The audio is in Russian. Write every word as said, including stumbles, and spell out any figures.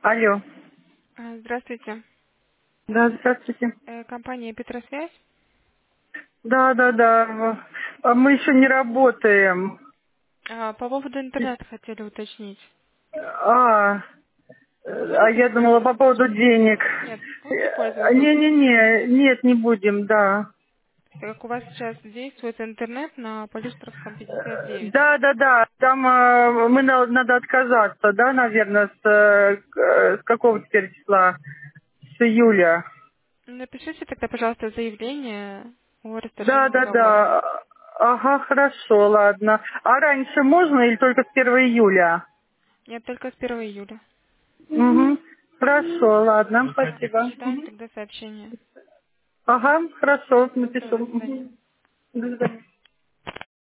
Алло. А, Здравствуйте. Да, здравствуйте. Э, Компания Петросвязь. Да, да, да. А мы еще не работаем. А, По поводу интернета хотели уточнить. А, э, а Будете я думала по пользоваться? поводу денег. Нет, будете Э, пользоваться? Не-не-не, нет, не будем, да. Так как у вас сейчас действует интернет на Полюстровском пятьдесят Э, девять. Да, да, да. Там э, мы на- надо отказаться, да, наверное, с, э, к- э, с какого теперь числа? С июля. Напишите тогда, пожалуйста, заявление о Да, расторжении да, договора. да. Ага, хорошо, ладно. А раньше можно или только с первого июля? Нет, только с первого июля. Угу. Хорошо, ладно, Да, спасибо. ожидаем Мгм. тогда сообщения. Ага, хорошо, Все, напишу. до свидания. Мгм. До свидания.